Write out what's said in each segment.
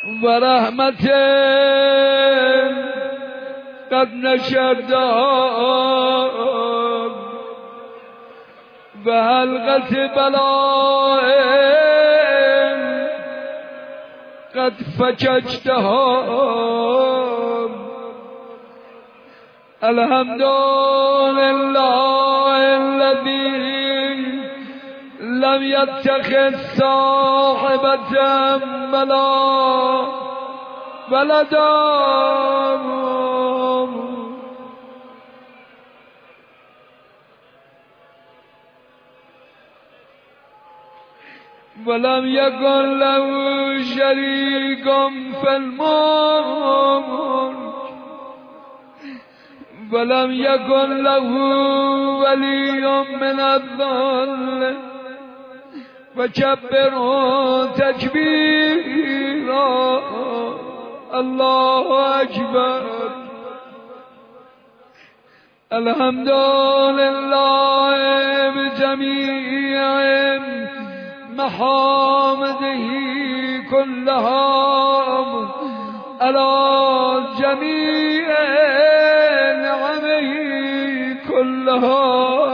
ورحمة قد نشردها وحلقة بلاء قد فججتها الحمد لله الذي لم يتخذ صاحبة ولا ولدا ولم يكن له شريك في الملك ولم يكن له ولي من الذل وكبره تكبيرا الله أكبر الحمد لله بجميع محامده كلها على جميع نعمه كلها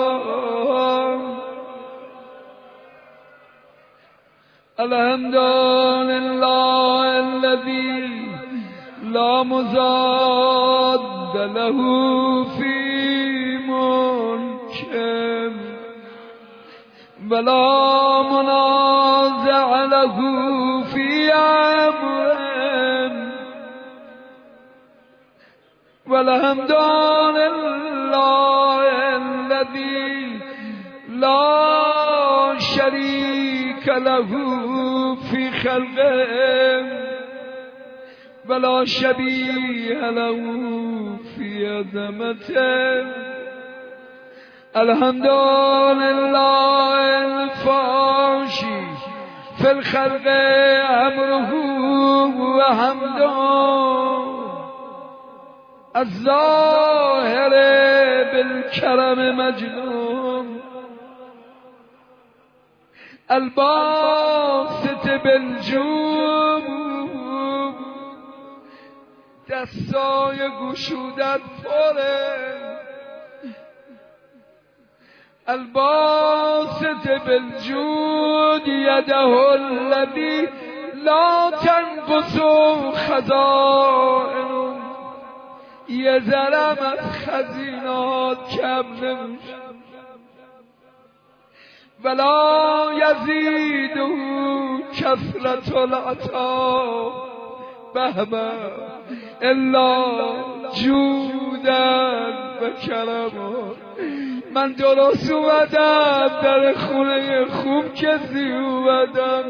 الحمد لله الذي لا مزاد له في ملكه ولا منازع له في أمره والحمد لله الذي لا شريك له في خلقه ولا شبيه له في عظمته الحمد لله الفاشي في الخلق أمره وحمده الظاهر بالكرم مجنون الباسط بالجود دستای گشودت پره الباسط بالجود يده الذي لا تنقص خزائن یه ذرم از خزینات کم نمیشه ولا یزیده کثرت العطا بهما الا جودا و کرما من درست اومدم در خونه خوب کسی اومدم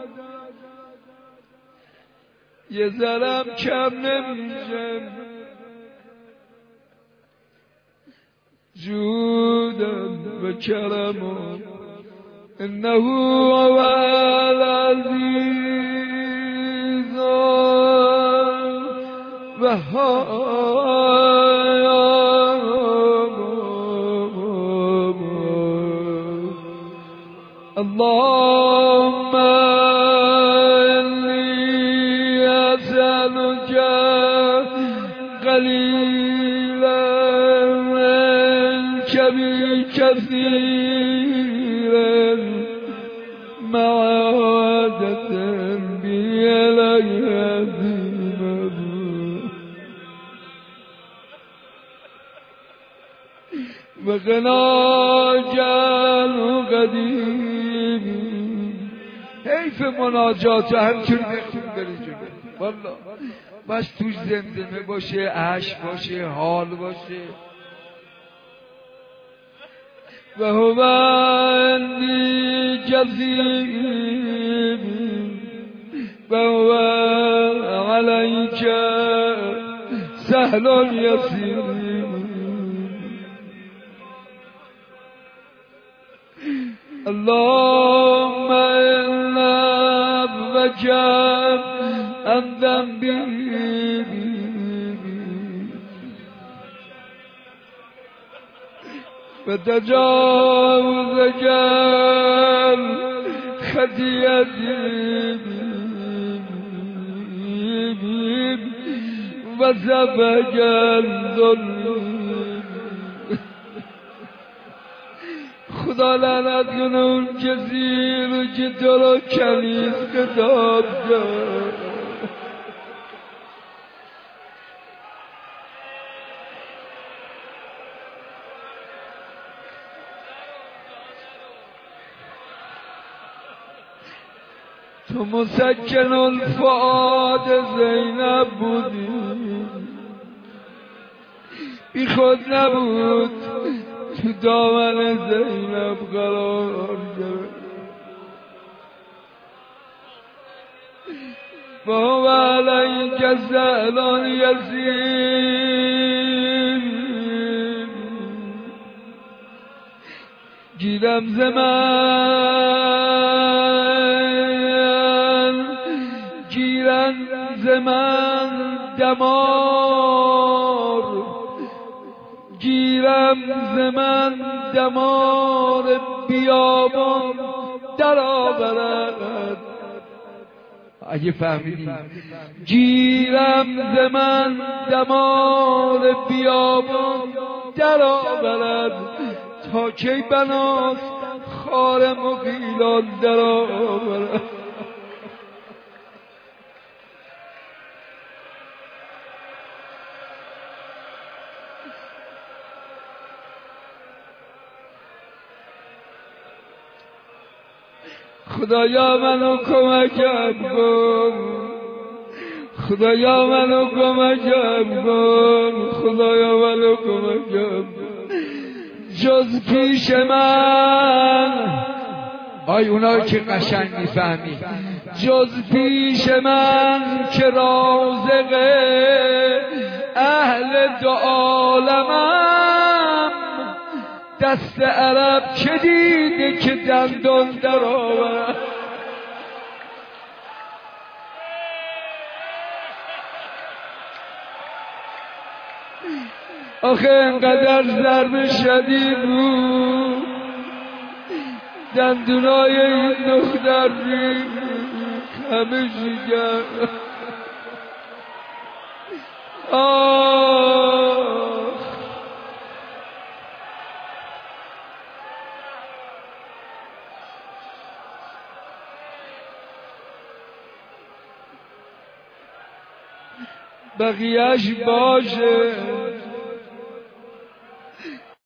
یه ذرم کم نمیشه جودا و کرما انه هو العزیز اللهم إني أسألك قليلا منك بكثيرا مع عادة بي إليك وقنا جل قدیم. حیف مناجات همچون نخون بری جلو والله بس توش زمزمه باشه عشق باشه حال باشه و هو انی جزیم و هو علیک سهل یسیر اللهم إنا بجان عن ذنبي وتجاوز جان خطيئتي و زبگل خدا لعنت کنه اون کسی رو که تو رو کنیز خطاب کرد. تو مسکن الفؤاد زینب بودی، بی خود نبود تو دامن زینب قرار گرفت. و علیک زعلان یزید گیرم ز من دمار، گیرم ز من دمار بیابان در آورد. اگه فهمیدی گیرم ز من دمار بیابان در آورد، تا کی بناس خار مغیلان در آورد. خدایا منو کمکم کن، خدایا منو کمکم کن، خدایا منو کمکم کن. جز پیش من، آی اونایی که قشنگ میفهمی، جز پیش من که رازق اهل دو عالمم، دست عرب چه دیده که دندان در آورد. آخه انقدر ضرب شدید بود دندونای این دختر همه شکر. بقیهش باشه،